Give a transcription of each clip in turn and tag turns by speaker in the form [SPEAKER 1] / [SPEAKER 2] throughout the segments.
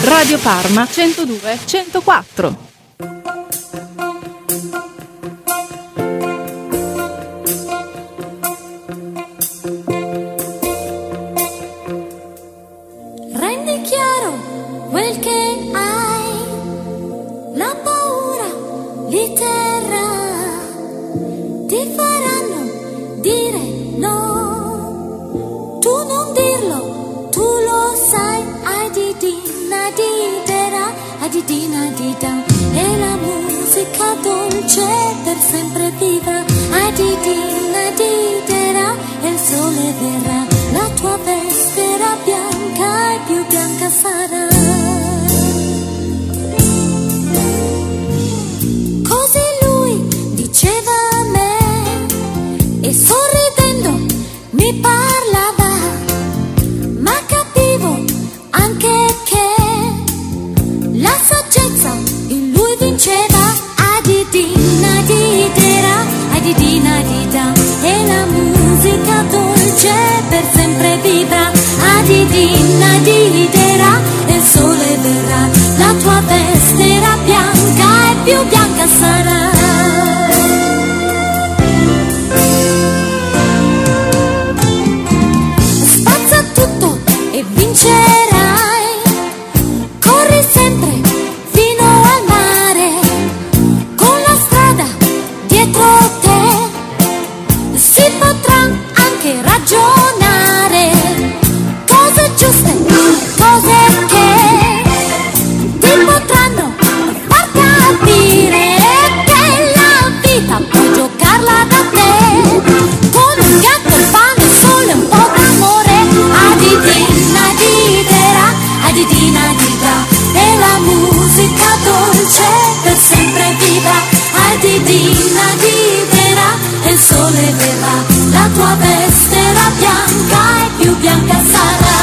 [SPEAKER 1] Radio Parma 102 104.
[SPEAKER 2] Rendi chiaro quel che hai, la paura li terrà, ti faranno dire no, tu non dirlo, tu lo sai, adidina didera, adidina dida, e la musica dolce per sempre viva, adidina didera, e il sole verrà, la tua veste era bianca e più bianca sarà. Così lui diceva a me e sorridendo mi parlava, ma capivo anche che la saggezza in lui vinceva. Adidina didera, adidina dida, e la musica dolce per sempre viva. Adidina didera, e il sole verrà, la tua veste era bianca e più bianca sarà. Spazza tutto e vincerai, corri sempre fino al mare, con la strada dietro te si potrà anche ragionare, cose giuste, cose che ti potranno far capire che la vita puoi giocarla da te, con un gatto, il pane, il sole, un po' d'amore. Adidina didera, adidina dida, e la musica dolce per sempre viva. Adidina didera, e il sole verrà, la tua veste era bianca e più bianca sarà.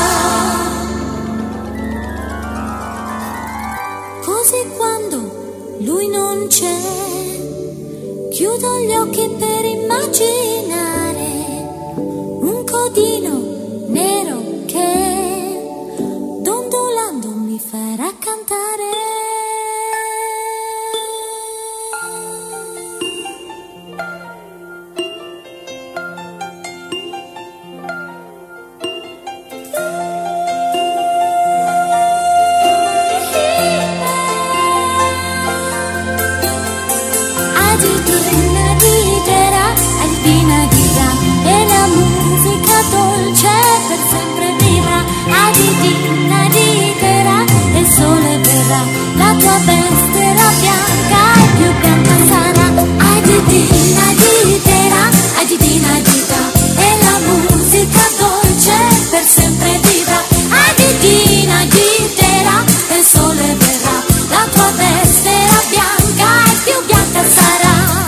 [SPEAKER 2] Così quando lui non c'è, chiudo gli occhi per immaginare un codino nero che dondolando mi farà cantare. Adidina didera, adidina dida, e la musica dolce per sempre vivrà. Adidina didera, e il sole verrà, la tua veste era bianca e più bianca sarà. Adidina didera, adidina dida, e la musica dolce per sempre vivrà. Adidina didera, e il sole verrà, la tua veste era bianca e più bianca sarà.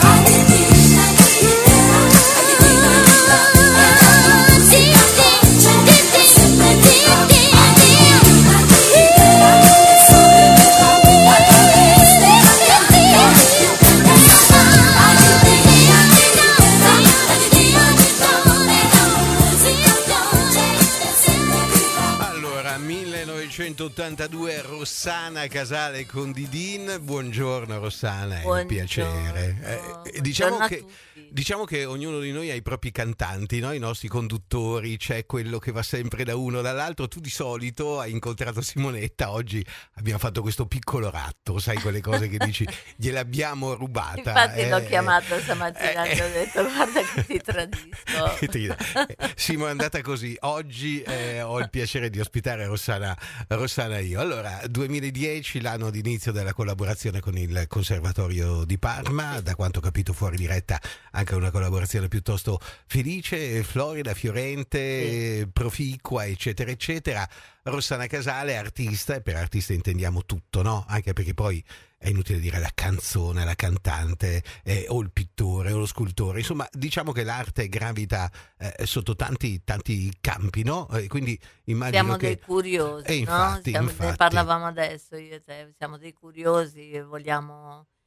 [SPEAKER 3] Allora, 1982, Rossana Casale con Didin. Buongiorno Rossana, è un piacere. Diciamo che ognuno di noi ha i propri cantanti, no? I nostri conduttori, c'è quello che va sempre da uno o dall'altro. Tu di solito hai incontrato Simonetta, oggi abbiamo fatto questo piccolo ratto, sai, quelle cose che dici gliel'abbiamo rubata.
[SPEAKER 4] Infatti l'ho chiamato stamattina e ho detto guarda che ti tradisco.
[SPEAKER 3] Simo, è andata così. Oggi ho il piacere di ospitare Rossana io. Allora, 2010, l'anno di inizio della collaborazione con il Conservatorio di Parma, da quanto ho capito fuori diretta anche una collaborazione piuttosto felice, florida, fiorente, proficua, eccetera eccetera. Rossana Casale, artista, e per artista intendiamo tutto, no? Anche perché poi è inutile dire la canzone, la cantante, o il pittore o lo scultore, insomma diciamo che l'arte gravita sotto tanti campi, no? Quindi immagino
[SPEAKER 4] siamo
[SPEAKER 3] che
[SPEAKER 4] dei curiosi,
[SPEAKER 3] infatti,
[SPEAKER 4] no?
[SPEAKER 3] infatti.
[SPEAKER 4] Ne parlavamo adesso io e te, siamo dei curiosi e vogliamo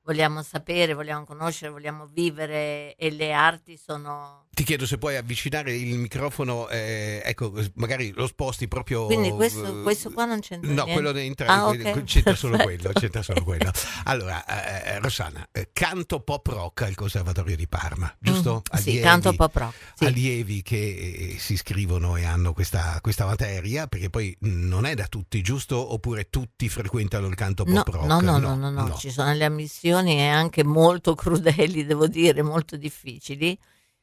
[SPEAKER 4] vogliamo sapere, vogliamo conoscere, vogliamo vivere, e le arti sono...
[SPEAKER 3] Ti chiedo se puoi avvicinare il microfono, ecco, magari lo sposti proprio...
[SPEAKER 4] Quindi questo qua non c'entra
[SPEAKER 3] No,
[SPEAKER 4] niente?
[SPEAKER 3] quello dentro,
[SPEAKER 4] Ok.
[SPEAKER 3] c'entra solo
[SPEAKER 4] Perfetto.
[SPEAKER 3] quello, c'entra solo quello. Allora, Rossana, canto pop rock al Conservatorio di Parma, giusto?
[SPEAKER 4] Sì, canto pop rock. Sì.
[SPEAKER 3] Allievi che si iscrivono e hanno questa materia, perché poi non è da tutti, giusto? Oppure tutti frequentano il canto pop rock?
[SPEAKER 4] No, ci sono le ammissioni e anche molto crudeli, devo dire, molto difficili.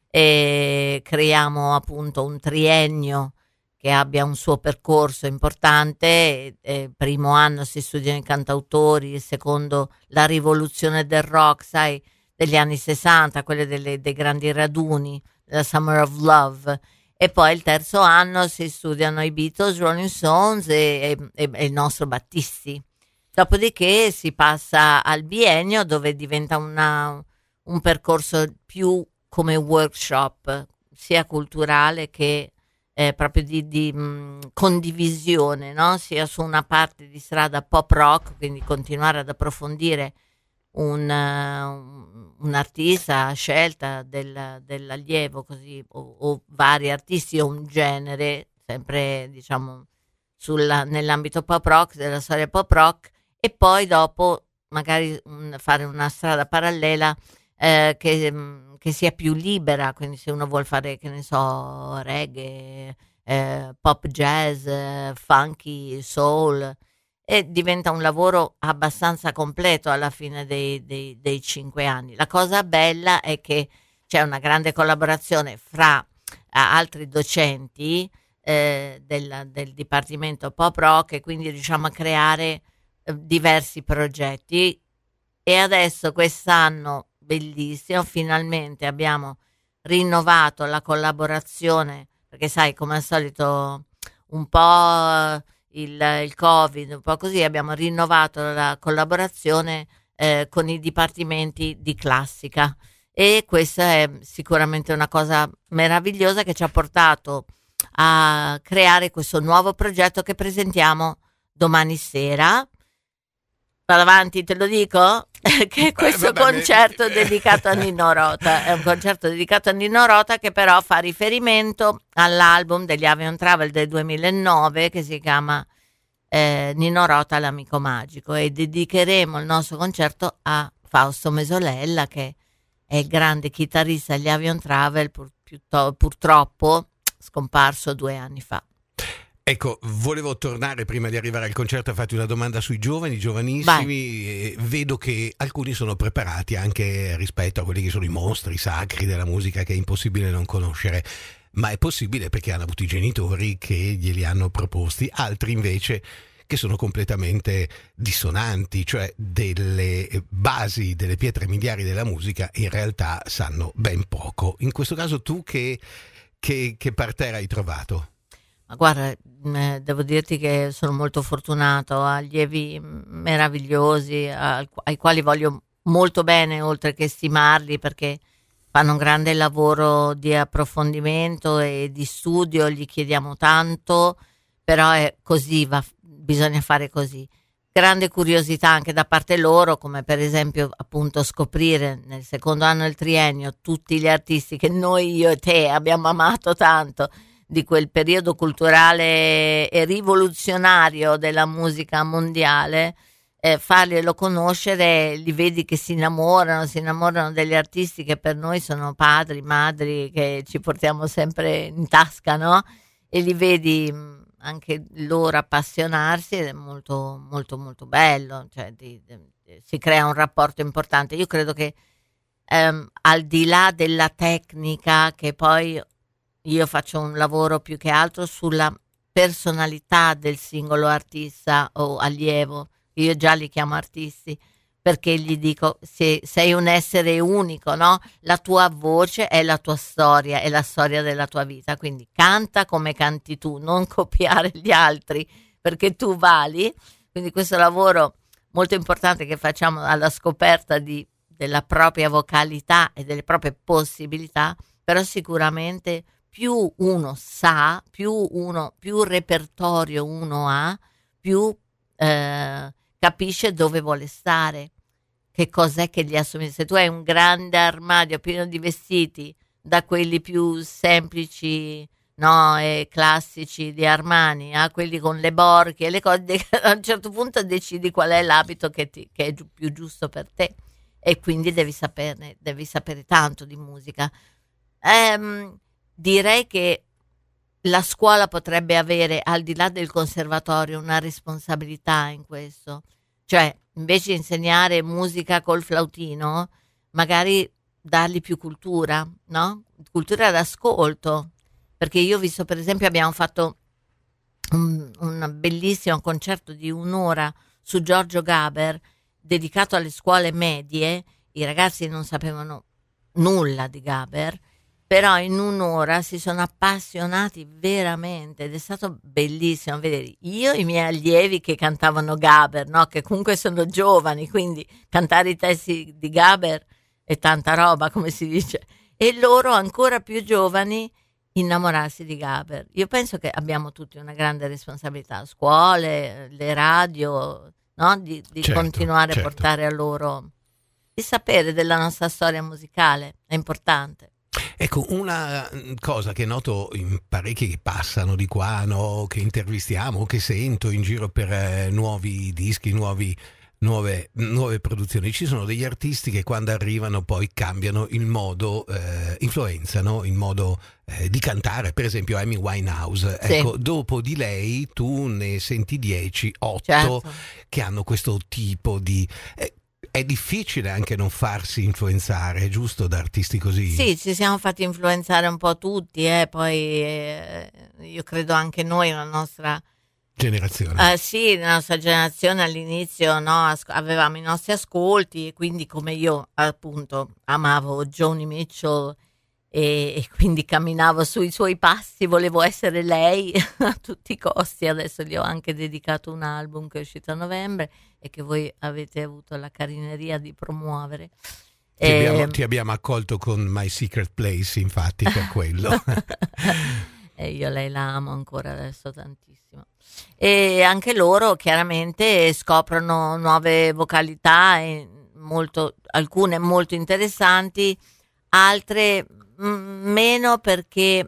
[SPEAKER 4] E creiamo appunto un triennio che abbia un suo percorso importante. Primo anno si studiano i cantautori, il secondo la rivoluzione del rock, sai, degli anni 60, quelle dei grandi raduni, la Summer of Love, e poi il terzo anno si studiano i Beatles, Rolling Stones e il nostro Battisti. Dopodiché si passa al biennio, dove diventa un percorso più come workshop, sia culturale che proprio di condivisione, no? Sia su una parte di strada pop rock, quindi continuare ad approfondire un artista a scelta dell'allievo, così, o vari artisti o un genere, sempre diciamo nell'ambito pop rock, della storia pop rock, e poi dopo magari fare una strada parallela che sia più libera, quindi se uno vuol fare, che ne so, reggae, pop jazz, funky, soul, e diventa un lavoro abbastanza completo alla fine dei 5 anni. La cosa bella è che c'è una grande collaborazione fra altri docenti del Dipartimento Pop Rock, e quindi riusciamo a creare diversi progetti. E adesso quest'anno, bellissimo, finalmente abbiamo rinnovato la collaborazione, perché sai, come al solito un po' il Covid, un po' così, abbiamo rinnovato la collaborazione con i dipartimenti di classica, e questa è sicuramente una cosa meravigliosa che ci ha portato a creare questo nuovo progetto che presentiamo domani sera. Vado avanti, te lo dico? Che questo concerto dedicato a Nino Rota è un concerto dedicato a Nino Rota, che però fa riferimento all'album degli Avion Travel del 2009 che si chiama Nino Rota l'amico magico, e dedicheremo il nostro concerto a Fausto Mesolella, che è il grande chitarrista degli Avion Travel, purtroppo scomparso 2 anni fa.
[SPEAKER 3] Ecco, volevo tornare prima di arrivare al concerto a farti una domanda sui giovani, giovanissimi. Vedo che alcuni sono preparati anche rispetto a quelli che sono i mostri sacri della musica, che è impossibile non conoscere, ma è possibile perché hanno avuto i genitori che glieli hanno proposti, altri invece che sono completamente dissonanti, cioè delle basi, delle pietre miliari della musica in realtà sanno ben poco. In questo caso tu che parterre hai trovato?
[SPEAKER 4] Ma guarda, devo dirti che sono molto fortunato, ho allievi meravigliosi ai quali voglio molto bene, oltre che stimarli, perché fanno un grande lavoro di approfondimento e di studio, gli chiediamo tanto, però è così, bisogna fare così. Grande curiosità anche da parte loro, come per esempio appunto scoprire nel secondo anno del triennio tutti gli artisti che noi, io e te, abbiamo amato tanto, di quel periodo culturale e rivoluzionario della musica mondiale, farglielo conoscere, li vedi che si innamorano degli artisti che per noi sono padri, madri, che ci portiamo sempre in tasca, no? E li vedi anche loro appassionarsi, ed è molto molto molto bello, cioè si crea un rapporto importante. Io credo che al di là della tecnica, che poi io faccio un lavoro più che altro sulla personalità del singolo artista o allievo, io già li chiamo artisti, perché gli dico, se sei un essere unico, no? La tua voce è la tua storia, è la storia della tua vita, quindi canta come canti tu, non copiare gli altri, perché tu vali. Quindi questo lavoro molto importante che facciamo alla scoperta della propria vocalità e delle proprie possibilità, però sicuramente più uno sa, più repertorio uno ha, più capisce dove vuole stare. che cos'è che gli assomiglia. Se tu hai un grande armadio pieno di vestiti, da quelli più semplici, no, e classici di Armani, a quelli con le borchie e le cose, a un certo punto decidi qual è l'abito che è più giusto per te, e quindi devi sapere tanto di musica. Direi che la scuola potrebbe avere, al di là del conservatorio, una responsabilità in questo. Cioè, invece di insegnare musica col flautino, magari dargli più cultura, no? Cultura d'ascolto. Perché io ho visto, per esempio, abbiamo fatto un bellissimo concerto di 1 ora su Giorgio Gaber, dedicato alle scuole medie. I ragazzi non sapevano nulla di Gaber, però in 1 ora si sono appassionati veramente, ed è stato bellissimo vedere io i miei allievi che cantavano Gaber, no? Che comunque sono giovani, quindi cantare i testi di Gaber è tanta roba, come si dice, e loro ancora più giovani innamorarsi di Gaber. Io penso che abbiamo tutti una grande responsabilità, scuole, le radio, no? Di
[SPEAKER 3] Certo,
[SPEAKER 4] continuare
[SPEAKER 3] certo.
[SPEAKER 4] a portare a loro di sapere della nostra storia musicale, è importante.
[SPEAKER 3] Ecco, una cosa che noto in parecchi che passano di qua, no? Che intervistiamo, che sento in giro per nuovi dischi, nuove produzioni. Ci sono degli artisti che quando arrivano poi cambiano il modo, influenzano il modo di cantare. Per esempio Amy Winehouse,
[SPEAKER 4] Sì.
[SPEAKER 3] ecco, dopo di lei tu ne senti 10, 8
[SPEAKER 4] Certo.
[SPEAKER 3] che hanno questo tipo di... è difficile anche non farsi influenzare, giusto, da artisti così?
[SPEAKER 4] Sì, ci siamo fatti influenzare un po' tutti, poi io credo anche noi, la nostra
[SPEAKER 3] Generazione.
[SPEAKER 4] sì, la nostra generazione all'inizio, no, avevamo i nostri ascolti, e quindi come io appunto amavo Joni Mitchell e quindi camminavo sui suoi passi, volevo essere lei a tutti i costi. Adesso gli ho anche dedicato un album che è uscito a novembre e che voi avete avuto la carineria di promuovere.
[SPEAKER 3] Ti abbiamo accolto con My Secret Place, infatti, per quello.
[SPEAKER 4] E io lei la amo ancora adesso tantissimo. E anche loro chiaramente scoprono nuove vocalità, alcune molto interessanti, altre meno, perché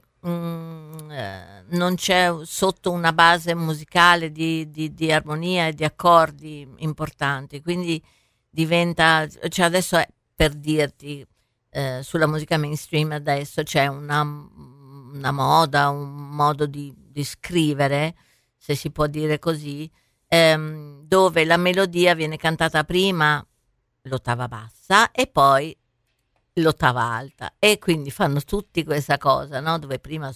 [SPEAKER 4] non c'è sotto una base musicale di armonia e di accordi importanti, quindi diventa, cioè adesso per dirti, sulla musica mainstream adesso c'è una moda, un modo di scrivere, se si può dire così, dove la melodia viene cantata prima l'ottava bassa e poi l'ottava alta, e quindi fanno tutti questa cosa, no? Dove prima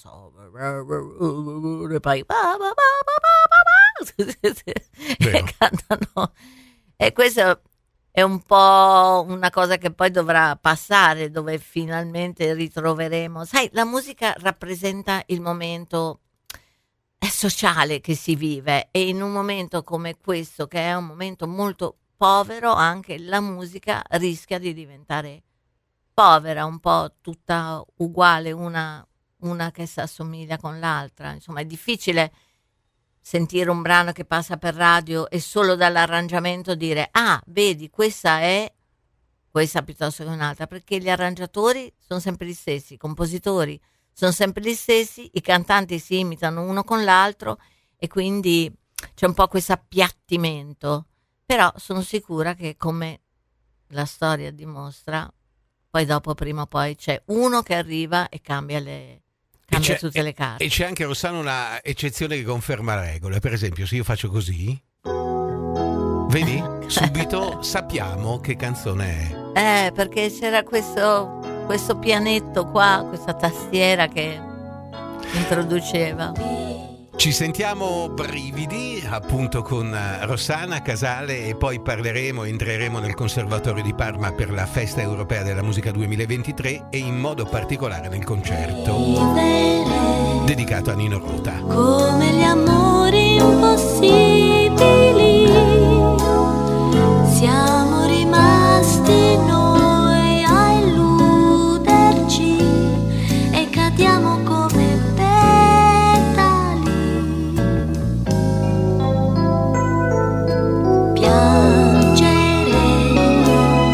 [SPEAKER 4] e poi e cantano, e questo è un po' una cosa che poi dovrà passare, dove finalmente ritroveremo, sai, la musica rappresenta il momento sociale che si vive, e in un momento come questo, che è un momento molto povero, anche la musica rischia di diventare povera, un po' tutta uguale, una che si assomiglia con l'altra. Insomma, è difficile sentire un brano che passa per radio e solo dall'arrangiamento dire ah, vedi, questa è questa piuttosto che un'altra, perché gli arrangiatori sono sempre gli stessi, i compositori sono sempre gli stessi, i cantanti si imitano uno con l'altro, e quindi c'è un po' questo appiattimento. Però sono sicura che, come la storia dimostra, poi dopo, prima o poi, c'è uno che arriva e cambia tutte le carte.
[SPEAKER 3] E c'è anche, Rossana, una eccezione che conferma la regola. Per esempio, se io faccio così, vedi? Subito sappiamo che canzone è.
[SPEAKER 4] Perché c'era questo pianetto qua, questa tastiera che introduceva.
[SPEAKER 3] Ci sentiamo brividi, appunto, con Rossana Casale, e poi entreremo nel Conservatorio di Parma per la Festa Europea della Musica 2023, e in modo particolare nel concerto dedicato a Nino Rota.
[SPEAKER 2] Come gli amori impossibili, siamo rimasti noi a illuderci e cadiamo come piangeremo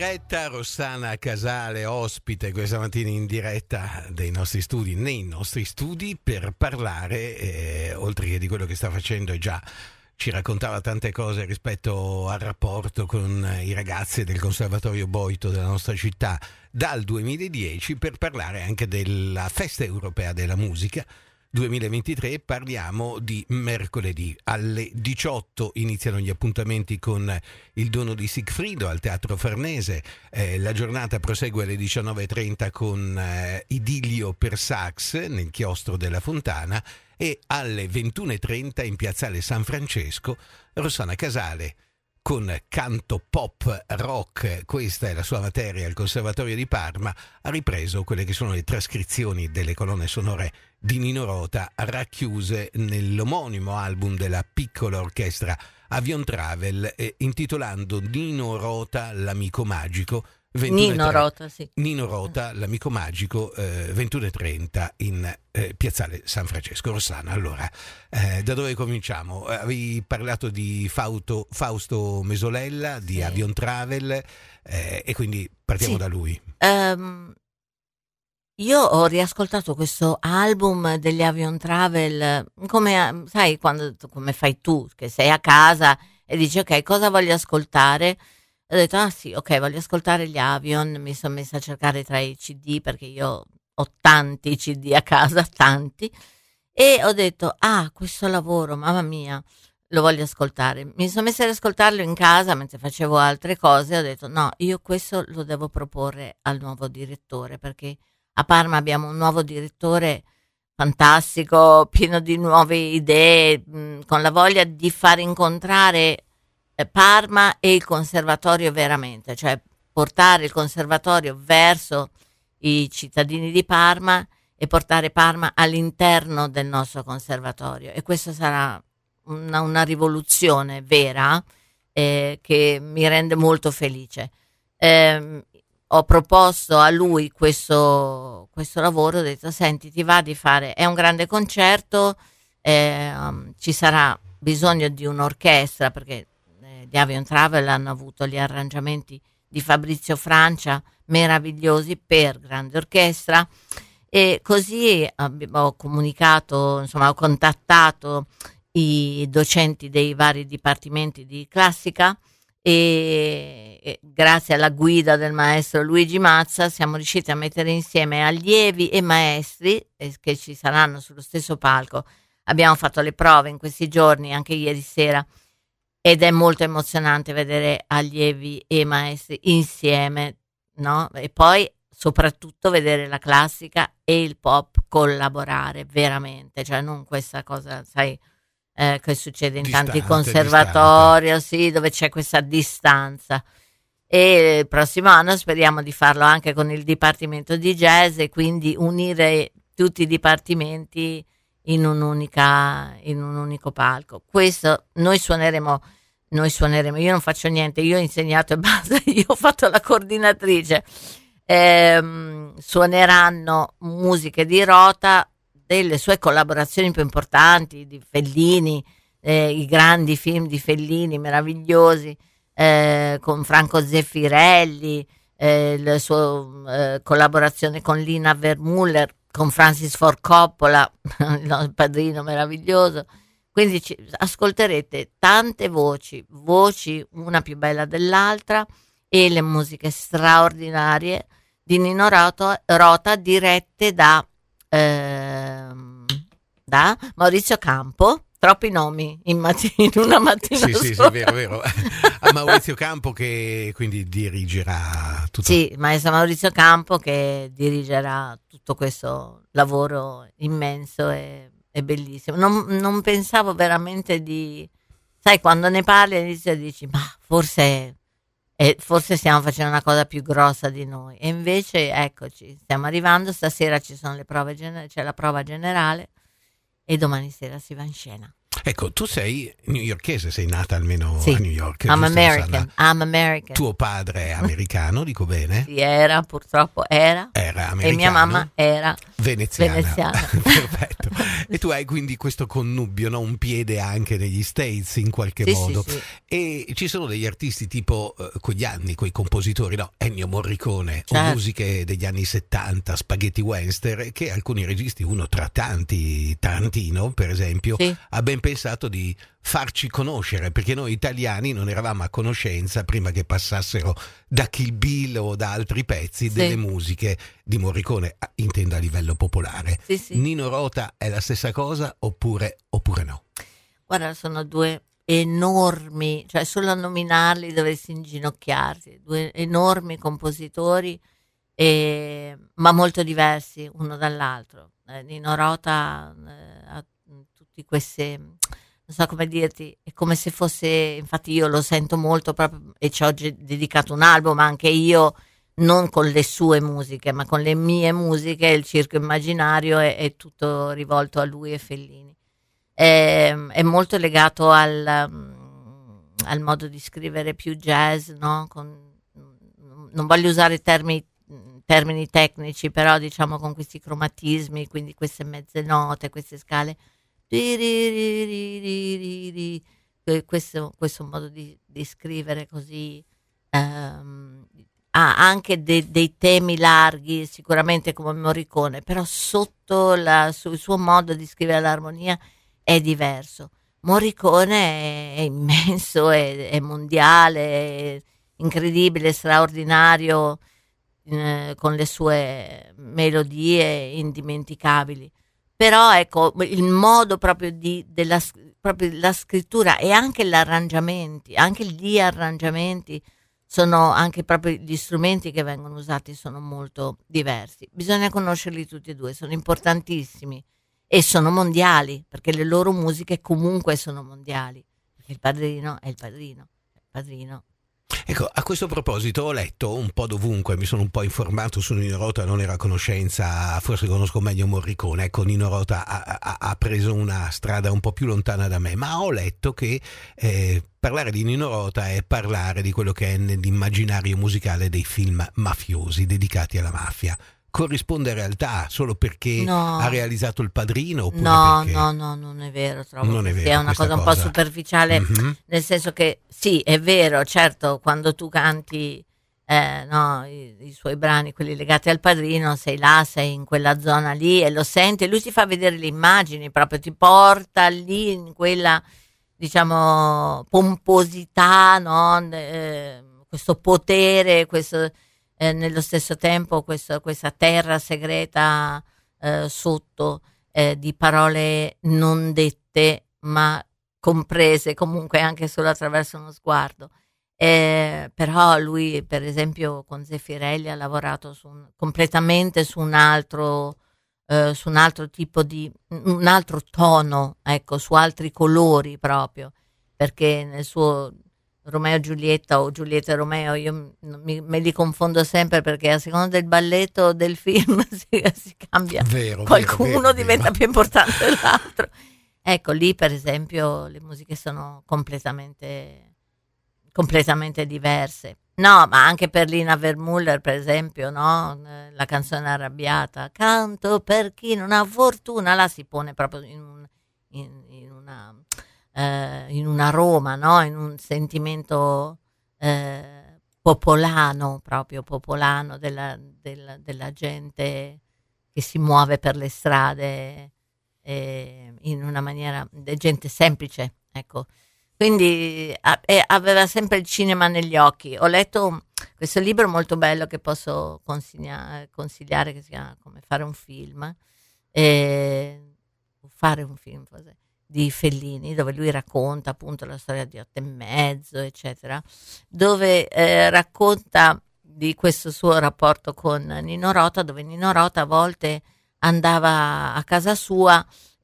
[SPEAKER 3] diretta, Rossana Casale ospite questa mattina in diretta nei nostri studi per parlare, oltre che di quello che sta facendo, e già ci raccontava tante cose rispetto al rapporto con i ragazzi del Conservatorio Boito della nostra città dal 2010, per parlare anche della Festa Europea della Musica 2023. Parliamo di mercoledì alle 18, iniziano gli appuntamenti con il Dono di Sigfrido al Teatro Farnese, la giornata prosegue alle 19:30 con Idillio per sax nel chiostro della Fontana, e alle 21:30 in piazzale San Francesco Rossana Casale con canto pop rock. Questa è la sua materia al Conservatorio di Parma. Ha ripreso quelle che sono le trascrizioni delle colonne sonore di Nino Rota, racchiuse nell'omonimo album della piccola orchestra Avion Travel, intitolando Nino Rota, l'amico magico.
[SPEAKER 4] Nino Rota, sì.
[SPEAKER 3] Nino Rota, l'amico magico, 21:30 in piazzale San Francesco. Rossana, allora, da dove cominciamo? Avevi parlato di Fausto Mesolella, di Avion Travel, e quindi partiamo da lui.
[SPEAKER 4] Io ho riascoltato questo album degli Avion Travel, come sai, come fai tu, che sei a casa e dici ok, cosa voglio ascoltare? Ho detto sì, ok, voglio ascoltare gli Avion. Mi sono messa a cercare tra i CD, perché io ho tanti CD a casa, tanti, e ho detto questo lavoro, mamma mia, lo voglio ascoltare. Mi sono messa ad ascoltarlo in casa mentre facevo altre cose e ho detto no, io questo lo devo proporre al nuovo direttore, perché a Parma abbiamo un nuovo direttore fantastico, pieno di nuove idee, con la voglia di far incontrare Parma e il conservatorio veramente, cioè portare il conservatorio verso i cittadini di Parma e portare Parma all'interno del nostro conservatorio, e questa sarà una rivoluzione vera, che mi rende molto felice. Ho proposto a lui questo lavoro, ho detto senti, ti va di fare, è un grande concerto, ci sarà bisogno di un'orchestra, perché gli Avion Travel hanno avuto gli arrangiamenti di Fabrizio Francia meravigliosi per grande orchestra, e così ho comunicato, insomma ho contattato i docenti dei vari dipartimenti di classica, e grazie alla guida del maestro Luigi Mazza siamo riusciti a mettere insieme allievi e maestri che ci saranno sullo stesso palco. Abbiamo fatto le prove in questi giorni, anche ieri sera, ed è molto emozionante vedere allievi e maestri insieme, no? E poi soprattutto vedere la classica e il pop collaborare veramente, cioè non questa cosa, sai, che succede in tanti conservatori, sì, dove c'è questa distanza. E il prossimo anno speriamo di farlo anche con il dipartimento di jazz, e quindi unire tutti i dipartimenti in un unico palco. Questo noi suoneremo, io non faccio niente, io ho insegnato e basta, io ho fatto la coordinatrice. Suoneranno musiche di Rota, delle sue collaborazioni più importanti, di Fellini, i grandi film di Fellini meravigliosi, con Franco Zeffirelli, la sua collaborazione con Lina Wermuller, con Francis Ford Coppola, il padrino meraviglioso. Quindi ascolterete tante voci una più bella dell'altra, e le musiche straordinarie di Nino Rota dirette da Maurizio Campo. Troppi nomi in una mattina
[SPEAKER 3] sì, vero. A Maurizio Campo, che quindi dirigerà tutto.
[SPEAKER 4] Sì, maestro Maurizio Campo, che dirigerà tutto questo lavoro immenso e bellissimo. Non pensavo veramente sai, quando ne parli all'inizio dici ma forse stiamo facendo una cosa più grossa di noi, e invece eccoci, stiamo arrivando. Stasera ci sono le prove c'è la prova generale, e domani sera si va in scena.
[SPEAKER 3] Ecco, tu sei newyorkese, sei nata almeno
[SPEAKER 4] Sì.
[SPEAKER 3] a New York.
[SPEAKER 4] I'm
[SPEAKER 3] giusto,
[SPEAKER 4] American.
[SPEAKER 3] Rossana?
[SPEAKER 4] I'm American.
[SPEAKER 3] Tuo padre è americano, dico bene?
[SPEAKER 4] Sì, purtroppo era.
[SPEAKER 3] Era americano.
[SPEAKER 4] E mia mamma era
[SPEAKER 3] veneziana. Perfetto. E tu hai quindi questo connubio, no? Un piede anche negli States in qualche
[SPEAKER 4] Sì,
[SPEAKER 3] modo.
[SPEAKER 4] sì, sì.
[SPEAKER 3] E ci sono degli artisti tipo con gli anni, quei compositori, no? Ennio Morricone, o
[SPEAKER 4] Certo.
[SPEAKER 3] musiche degli anni 70, Spaghetti Western, che alcuni registi, uno tra tanti, Tarantino per esempio,
[SPEAKER 4] Sì.
[SPEAKER 3] ha ben pensato di farci conoscere, perché noi italiani non eravamo a conoscenza prima che passassero da Kill Bill o da altri pezzi
[SPEAKER 4] Sì.
[SPEAKER 3] delle musiche di Morricone, intendo a livello popolare.
[SPEAKER 4] Sì, sì.
[SPEAKER 3] Nino Rota è la stessa cosa oppure no?
[SPEAKER 4] Guarda, sono due enormi, cioè solo a nominarli dovresti inginocchiarti, due enormi compositori, ma molto diversi uno dall'altro. Nino Rota ha tutti questi, non so come dirti, è come se fosse, infatti io lo sento molto proprio, e ci ho dedicato un album anche io, non con le sue musiche, ma con le mie musiche, il Circo Immaginario è tutto rivolto a lui e Fellini. È molto legato al modo di scrivere più jazz, no? Non voglio usare termini tecnici, però diciamo con questi cromatismi, quindi queste mezze note, queste scale, questo modo di scrivere così, ha anche dei temi larghi, sicuramente come Morricone, però sotto il suo modo di scrivere l'armonia è diverso. Morricone è immenso, è mondiale, è incredibile, straordinario, con le sue melodie indimenticabili. Però ecco, il modo proprio proprio la scrittura e anche gli arrangiamenti sono anche proprio gli strumenti che vengono usati sono molto diversi. Bisogna conoscerli tutti e due, sono importantissimi. E sono mondiali, perché le loro musiche comunque sono mondiali, perché il padrino è il padrino.
[SPEAKER 3] Ecco, a questo proposito ho letto un po' dovunque, mi sono un po' informato su Nino Rota, non era a conoscenza, forse conosco meglio Morricone, ecco, Nino Rota ha preso una strada un po' più lontana da me, ma ho letto che parlare di Nino Rota è parlare di quello che è nell'immaginario musicale dei film mafiosi dedicati alla mafia. Corrisponde a realtà solo perché ha realizzato Il Padrino oppure perché...
[SPEAKER 4] No, non è vero, trovo
[SPEAKER 3] non è
[SPEAKER 4] che
[SPEAKER 3] vero,
[SPEAKER 4] sia una cosa un po' superficiale, nel senso che sì, è vero, certo, quando tu canti i suoi brani, quelli legati al Padrino, sei là, sei in quella zona lì e lo senti, e lui ti fa vedere le immagini, proprio ti porta lì in quella, diciamo, pomposità, no? Questo potere, questo... nello stesso tempo questa terra segreta sotto, di parole non dette ma comprese comunque anche solo attraverso uno sguardo, però lui per esempio con Zeffirelli ha lavorato completamente su un altro tipo di un altro tono, ecco, su altri colori proprio, perché nel suo Romeo e Giulietta o Giulietta e Romeo, io me li confondo sempre perché a seconda del balletto del film si cambia, qualcuno diventa più importante dell'altro. Ecco, lì per esempio le musiche sono completamente diverse. No, ma anche per Lina Wertmüller per esempio, no? La canzone Arrabbiata, canto per chi non ha fortuna, là si pone proprio in una Roma, no? In un sentimento popolano, proprio popolano della gente che si muove per le strade in una maniera, gente semplice, ecco. Quindi aveva sempre il cinema negli occhi. Ho letto questo libro molto bello che posso consigliare, che si chiama Come fare un film, forse, di Fellini, dove lui racconta appunto la storia di 8 e mezzo, eccetera, dove racconta di questo suo rapporto con Nino Rota, dove Nino Rota a volte andava a casa sua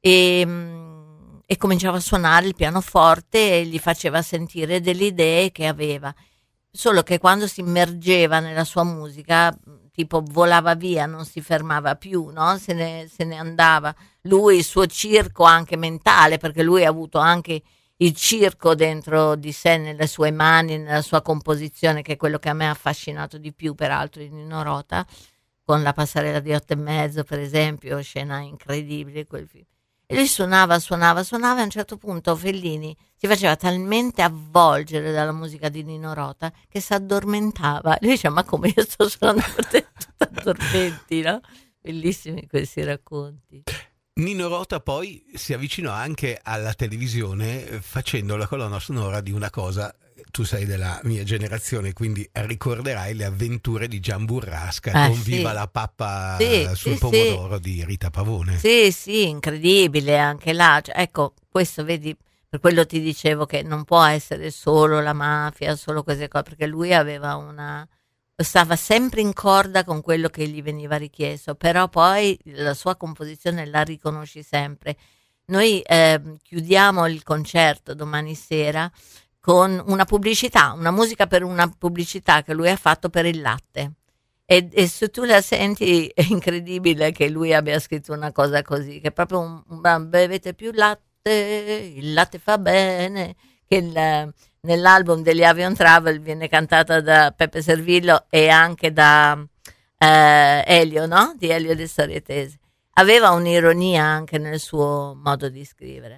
[SPEAKER 4] e cominciava a suonare il pianoforte e gli faceva sentire delle idee che aveva, solo che quando si immergeva nella sua musica tipo volava via, non si fermava più, no? Se ne andava. Lui, il suo circo anche mentale, perché lui ha avuto anche il circo dentro di sé, nelle sue mani, nella sua composizione, che è quello che a me ha affascinato di più, peraltro, di Nino Rota, con La passerella di 8:30, per esempio, scena incredibile quel film. E lui suonava, e a un certo punto Fellini si faceva talmente avvolgere dalla musica di Nino Rota che si addormentava. Lui diceva: ma come, io sto suonando per te, tu ti addormenti, no? Bellissimi questi racconti.
[SPEAKER 3] Nino Rota poi si avvicinò anche alla televisione facendo la colonna sonora di una cosa. Tu sei della mia generazione, quindi ricorderai le avventure di Gian Burrasca con
[SPEAKER 4] sì.
[SPEAKER 3] Viva la pappa sul
[SPEAKER 4] Sì,
[SPEAKER 3] pomodoro di Rita Pavone.
[SPEAKER 4] Sì, incredibile anche là. Cioè, ecco, questo vedi, per quello ti dicevo che non può essere solo la mafia, solo queste cose, perché lui stava sempre in corda con quello che gli veniva richiesto, però poi la sua composizione la riconosci sempre. Noi chiudiamo il concerto domani sera con una pubblicità, una musica per una pubblicità che lui ha fatto per il latte. E se tu la senti è incredibile che lui abbia scritto una cosa così, che è proprio bevete più latte, il latte fa bene, che nell'album degli Avion Travel viene cantata da Peppe Servillo e anche da Elio, no? Di Elio De Storie Tese. Aveva un'ironia anche nel suo modo di scrivere.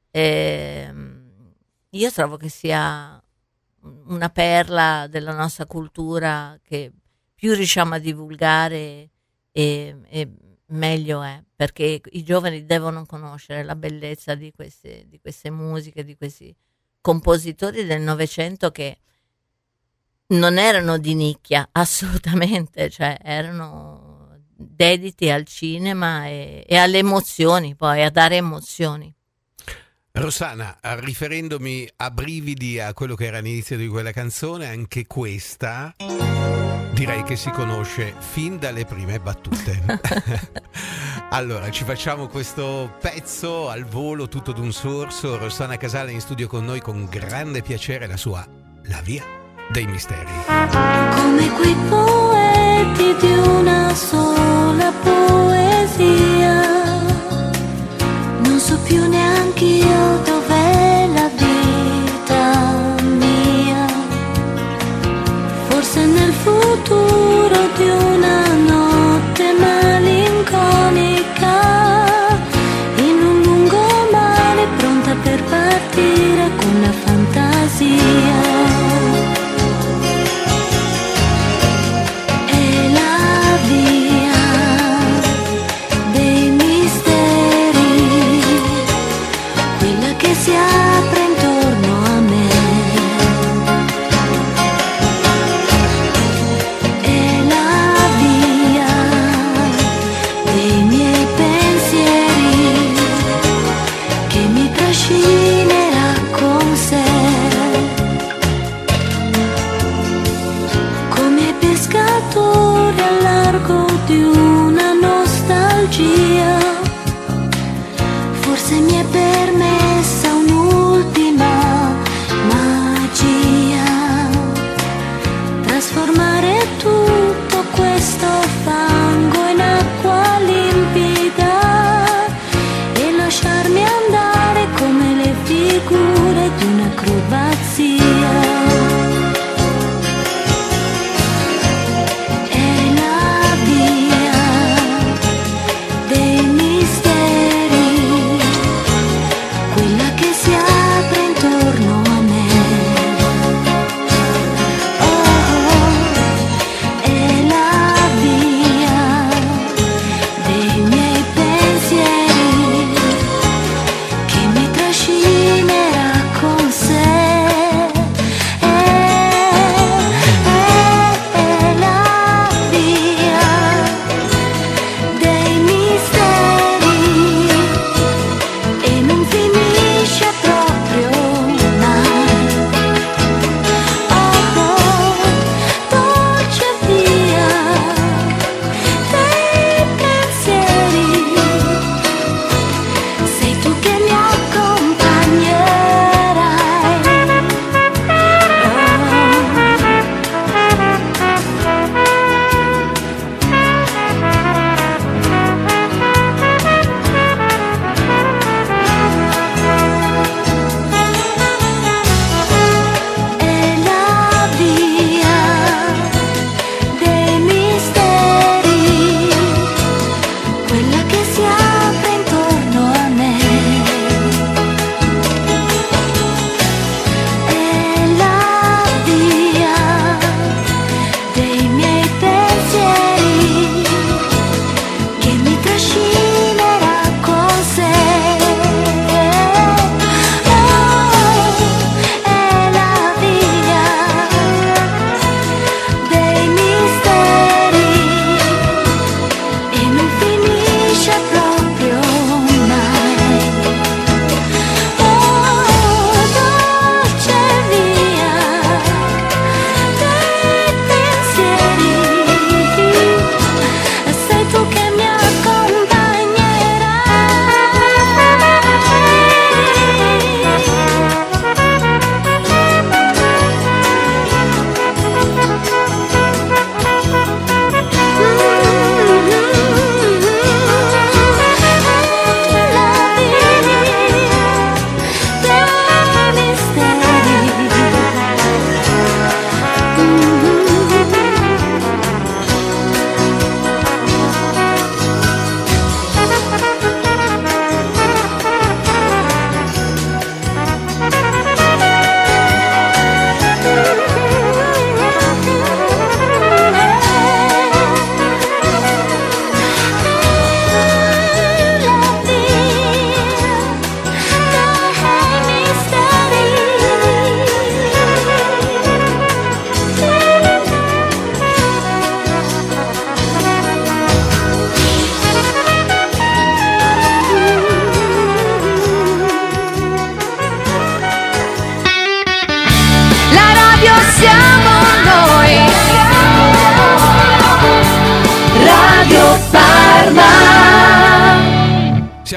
[SPEAKER 4] Io trovo che sia una perla della nostra cultura che più riusciamo a divulgare e meglio è, perché i giovani devono conoscere la bellezza di queste musiche, di questi compositori del Novecento che non erano di nicchia, assolutamente, cioè erano dediti al cinema e alle emozioni, poi a dare emozioni.
[SPEAKER 3] Rossana, riferendomi a brividi a quello che era l'inizio di quella canzone, anche questa direi che si conosce fin dalle prime battute. Allora, ci facciamo questo pezzo al volo, tutto d'un sorso. Rossana Casale in studio con noi con grande piacere, la sua La via dei misteri.
[SPEAKER 2] Come quei poeti di una sola poesia, non so più neanche io dov'è la vita mia. Forse nel futuro di una notte malinconica, in un lungomare pronta per partire con la fantasia. È la via dei misteri, quella che si apre intorno a me. È la via dei miei pensieri che mi trascinerà con sé. Come pescatori al largo di una nostalgia, forse mi è permessa un'ultima magia, trasformare tutto questo fango in acqua limpida e lasciarmi andare come le figure di un'acrobazia. È la via dei misteri, quella che si apre intorno a me. Oh, è la via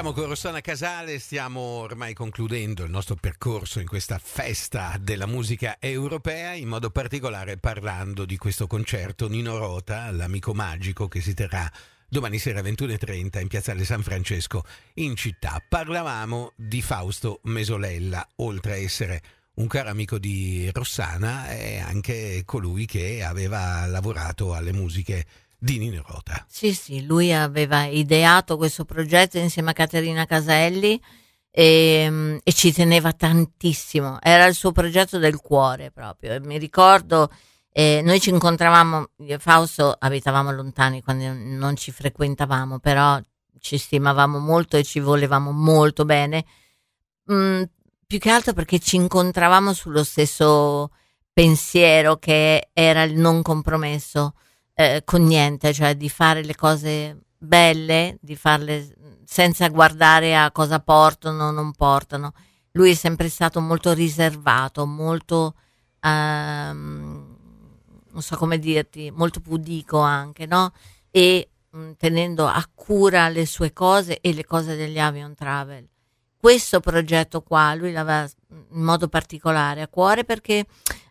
[SPEAKER 3] Siamo con Rossana Casale, stiamo ormai concludendo il nostro percorso in questa festa della musica europea, in modo particolare parlando di questo concerto Nino Rota, l'amico magico, che si terrà domani sera 21:30 in Piazzale San Francesco in città. Parlavamo di Fausto Mesolella, oltre a essere un caro amico di Rossana, è anche colui che aveva lavorato alle musiche di Nino Rota.
[SPEAKER 4] Sì, lui aveva ideato questo progetto insieme a Caterina Caselli e ci teneva tantissimo, era il suo progetto del cuore proprio. E mi ricordo, noi ci incontravamo, io e Fausto abitavamo lontani quando non ci frequentavamo, però ci stimavamo molto e ci volevamo molto bene, più che altro perché ci incontravamo sullo stesso pensiero, che era il non compromesso con niente, cioè di fare le cose belle, di farle senza guardare a cosa portano o non portano. Lui è sempre stato molto riservato, molto non so come dirti, molto pudico anche, no? E tenendo a cura le sue cose e le cose degli Avion Travel. Questo progetto qua lui l'aveva in modo particolare a cuore perché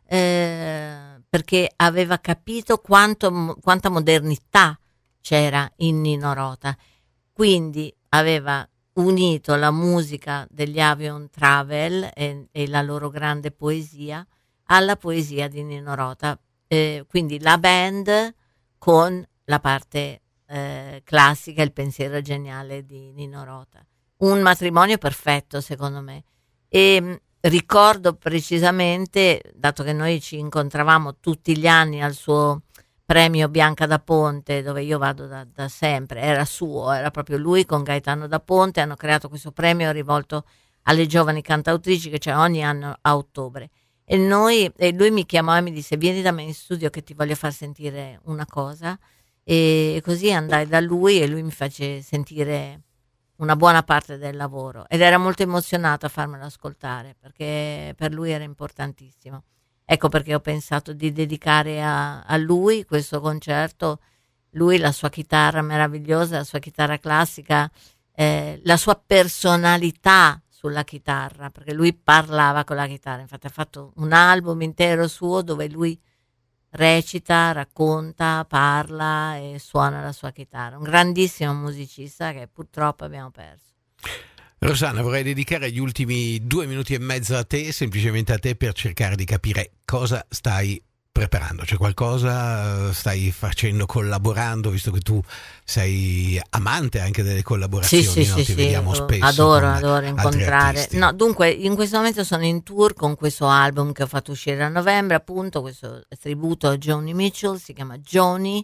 [SPEAKER 4] aveva capito quanta modernità c'era in Nino Rota, quindi aveva unito la musica degli Avion Travel e la loro grande poesia alla poesia di Nino Rota, quindi la band con la parte classica, il pensiero geniale di Nino Rota. Un matrimonio perfetto secondo me. E ricordo precisamente, dato che noi ci incontravamo tutti gli anni al suo premio Bianca da Ponte, dove io vado da sempre, era suo, era proprio lui con Gaetano da Ponte, hanno creato questo premio rivolto alle giovani cantautrici che c'è ogni anno a ottobre. E lui mi chiamò e mi disse: vieni da me in studio che ti voglio far sentire una cosa. E così andai da lui e lui mi fece sentire una buona parte del lavoro ed era molto emozionato a farmelo ascoltare perché per lui era importantissimo. Ecco perché ho pensato di dedicare a lui questo concerto. Lui, la sua chitarra meravigliosa, la sua chitarra classica, la sua personalità sulla chitarra, perché lui parlava con la chitarra. Infatti ha fatto un album intero suo dove lui recita, racconta, parla e suona la sua chitarra. Un grandissimo musicista che purtroppo abbiamo perso.
[SPEAKER 3] Rossana, vorrei dedicare gli ultimi 2 minuti e mezzo a te, semplicemente a te, per cercare di capire cosa stai preparando. C'è qualcosa stai facendo, collaborando, visto che tu sei amante anche delle collaborazioni,
[SPEAKER 4] sì,
[SPEAKER 3] no?
[SPEAKER 4] sì,
[SPEAKER 3] Ti
[SPEAKER 4] sì,
[SPEAKER 3] vediamo spesso.
[SPEAKER 4] adoro incontrare. No, dunque in questo momento sono in tour con questo album che ho fatto uscire a novembre, appunto, questo tributo a Joni Mitchell, si chiama Joni.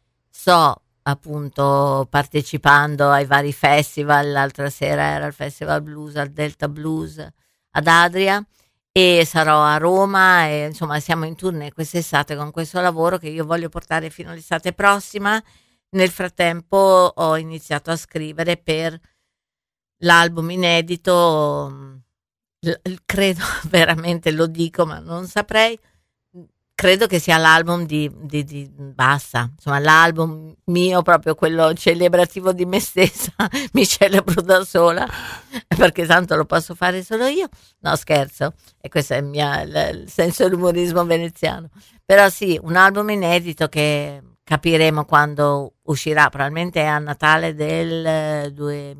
[SPEAKER 4] Sto appunto partecipando ai vari festival, l'altra sera era il Festival Blues al Delta Blues ad Adria e sarò a Roma e insomma siamo in tournée quest'estate con questo lavoro che io voglio portare fino all'estate prossima. Nel frattempo ho iniziato a scrivere per l'album inedito, credo veramente, lo dico ma non saprei, credo che sia l'album di basta, insomma l'album mio, proprio quello celebrativo di me stessa, mi celebro da sola perché tanto lo posso fare solo io, no scherzo, e questo è il senso dell'umorismo veneziano, però sì, un album inedito che capiremo quando uscirà, probabilmente è a Natale del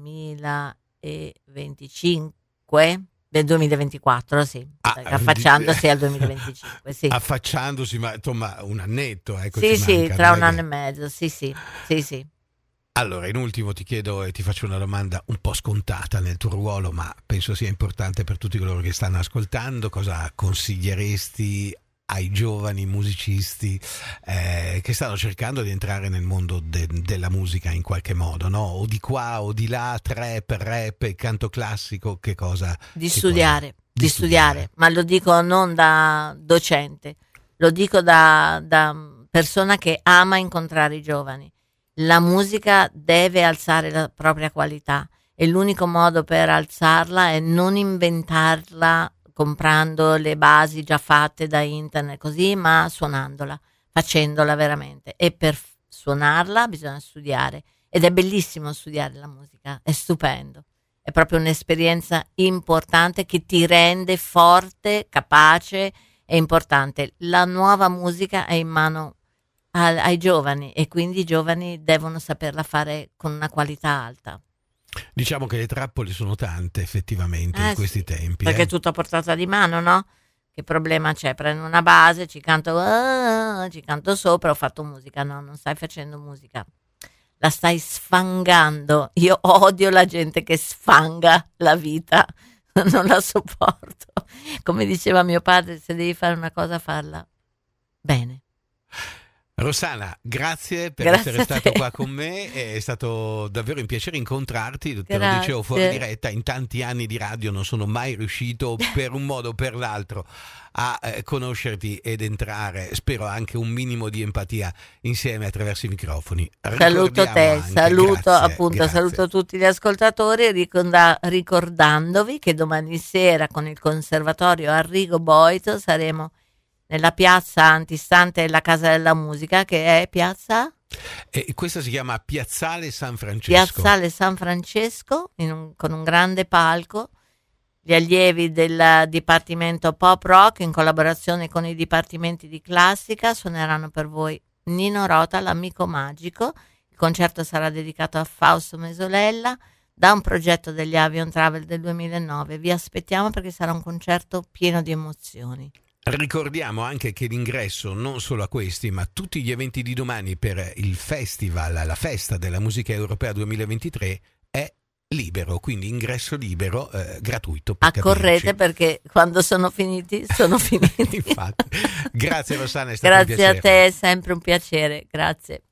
[SPEAKER 4] 2025, del 2024, sì, affacciandosi al 2025, sì.
[SPEAKER 3] Affacciandosi, ma insomma un annetto, ecco.
[SPEAKER 4] Sì, tra un anno e mezzo, sì.
[SPEAKER 3] Allora, in ultimo ti chiedo e ti faccio una domanda un po' scontata nel tuo ruolo, ma penso sia importante per tutti coloro che stanno ascoltando. Cosa consiglieresti ai giovani musicisti che stanno cercando di entrare nel mondo della musica in qualche modo, no? O di qua o di là, trap, rap, canto classico, che cosa?
[SPEAKER 4] Di studiare, ma lo dico non da docente, lo dico da persona che ama incontrare i giovani. La musica deve alzare la propria qualità e l'unico modo per alzarla è non inventarla comprando le basi già fatte da internet così, ma suonandola, facendola veramente. E per suonarla bisogna studiare ed è bellissimo studiare la musica, è stupendo. è proprio un'esperienza importante che ti rende forte, capace e importante. La nuova musica è in mano ai giovani e quindi i giovani devono saperla fare con una qualità alta.
[SPEAKER 3] Diciamo che le trappole sono tante effettivamente in questi tempi.
[SPEAKER 4] Perché è tutto a portata di mano, no? Che problema c'è? Prendo una base, ci canto sopra, ho fatto musica. No, non stai facendo musica. La stai sfangando. Io odio la gente che sfanga la vita. Non la sopporto. Come diceva mio padre, se devi fare una cosa, farla bene.
[SPEAKER 3] Rossana, grazie per
[SPEAKER 4] Grazie
[SPEAKER 3] essere
[SPEAKER 4] a
[SPEAKER 3] stato
[SPEAKER 4] te.
[SPEAKER 3] qua con me, è stato davvero un piacere incontrarti, te lo
[SPEAKER 4] Grazie.
[SPEAKER 3] dicevo fuori diretta, in tanti anni di radio non sono mai riuscito per un modo o per l'altro a conoscerti ed entrare, spero anche un minimo di empatia insieme attraverso i microfoni.
[SPEAKER 4] Saluto
[SPEAKER 3] Ricordiamo
[SPEAKER 4] te,
[SPEAKER 3] anche,
[SPEAKER 4] saluto
[SPEAKER 3] grazie,
[SPEAKER 4] appunto,
[SPEAKER 3] grazie.
[SPEAKER 4] saluto tutti gli ascoltatori ricordandovi che domani sera con il Conservatorio Arrigo Boito saremo nella piazza antistante la Casa della Musica, che è piazza?
[SPEAKER 3] E questa si chiama Piazzale San Francesco.
[SPEAKER 4] Piazzale San Francesco, con un grande palco. Gli allievi del Dipartimento Pop Rock, in collaborazione con i dipartimenti di classica, suoneranno per voi Nino Rota, l'amico magico. Il concerto sarà dedicato a Fausto Mesolella, da un progetto degli Avion Travel del 2009. Vi aspettiamo perché sarà un concerto pieno di emozioni.
[SPEAKER 3] Ricordiamo anche che l'ingresso non solo a questi, ma a tutti gli eventi di domani per il festival, la festa della musica europea 2023 è libero, quindi ingresso libero, gratuito.
[SPEAKER 4] Accorrete perché quando sono finiti, sono finiti.
[SPEAKER 3] Infatti. Grazie Rossana, è stato
[SPEAKER 4] Grazie
[SPEAKER 3] un piacere.
[SPEAKER 4] a te, è sempre un piacere. Grazie.